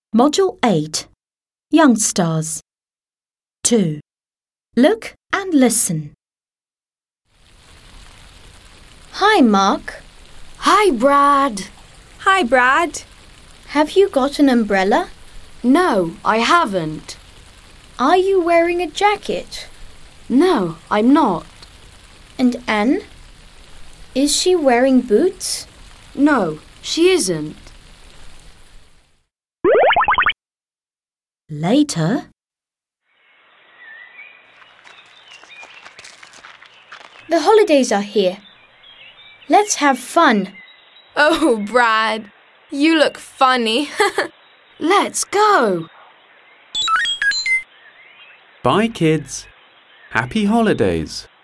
Module 8. Young Stars. 2. Look and listen. Hi, Mark. Hi, Brad. Hi, Brad. Have you got an umbrella? No, I haven't. Are you wearing a jacket? No, I'm not. And Anne? Is she wearing boots? No, she isn't. Later. The holidays are here. Let's have fun. Oh, Brad, you look funny. Let's go. Bye, kids. Happy holidays.